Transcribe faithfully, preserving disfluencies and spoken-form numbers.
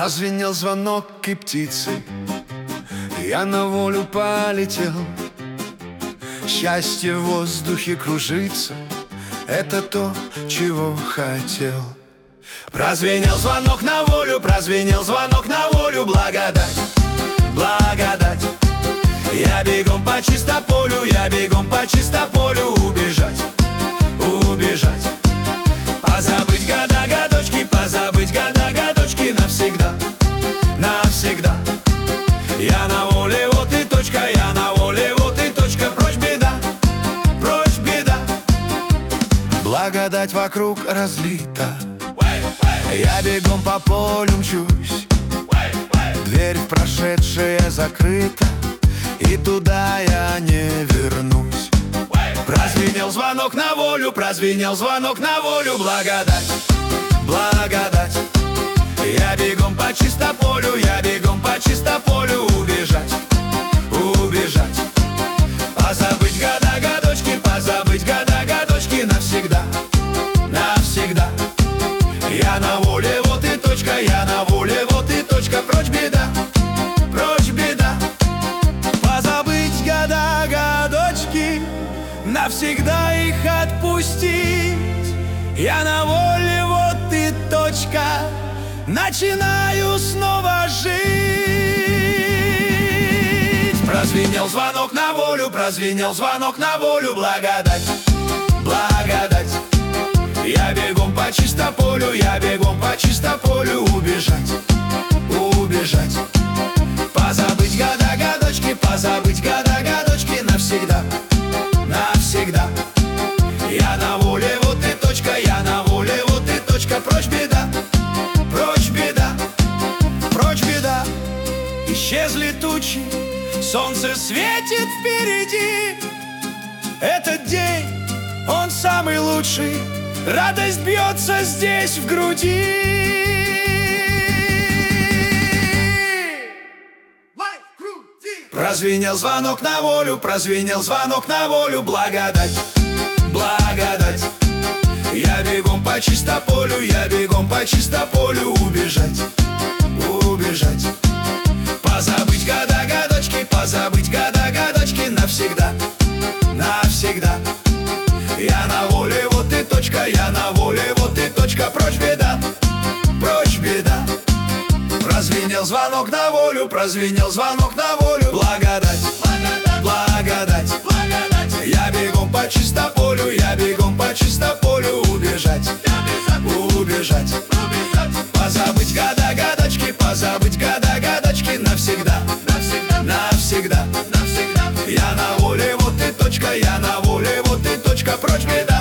Прозвенел звонок, и птицы, я на волю полетел. Счастье в воздухе кружится, это то, чего хотел. Прозвенел звонок на волю, прозвенел звонок на волю. Благодать, благодать. Я бегом по чистополю, я бегом по чистополю. Убежать, убежать. Позабыть года, годочки, позабыть года, годочки. Навсегда, навсегда. Я на воле, вот и точка, я на воле, вот и точка. Прочь беда, прочь беда. Благодать вокруг разлита, я бегом по полю мчусь. Дверь в прошедшее закрыта, и туда я не вернусь. Прозвенел звонок на волю, прозвенел звонок на волю. Благодать, благодать. Я бегом по чистополю, я бегом по чистополю. Убежать, убежать. Позабыть года, годочки, позабыть года, годочки. Навсегда, навсегда. Я на воле, вот и точка, я на воле, вот и точка. Прочь беда, прочь беда. Позабыть года, годочки, навсегда их отпустить. Я на воле, вот и точка. Начинаю снова жить. Прозвенел звонок на волю, прозвенел звонок на волю. Благодать, благодать. Я бегом по чистополю, я бегом по чистополю. Убежать, убежать. Позабыть года, годочки, позабыть года, годочки. Навсегда, навсегда. Я на воле, вот и точка, я на воле, вот и точка. Прочь беда, прочь беда, прочь беда. Исчезли тучи, солнце светит впереди. Этот день, он самый лучший. Радость бьется здесь в груди. Прозвенел звонок на волю, прозвенел звонок на волю. Благодать, благодать. Я бегом по чистополю, я бегом по чистополю. Убежать, убежать. Позабыть года, годочки, позабыть года, годочки. Навсегда, навсегда. Я на воле, вот и точка, я на воле, вот и точка. Прочь беда, прочь беда. Прозвенел звонок на волю, прозвенел звонок на волю. Благодать, благодать, благодать. Я бегом по чистополю, я бегом по чистополю. Убежать, убежать. Позабыть года, годочки, позабыть года, годочки. Навсегда, навсегда, навсегда, навсегда. Я на воле, вот и точка, я на воле, вот и точка. Прочь беда.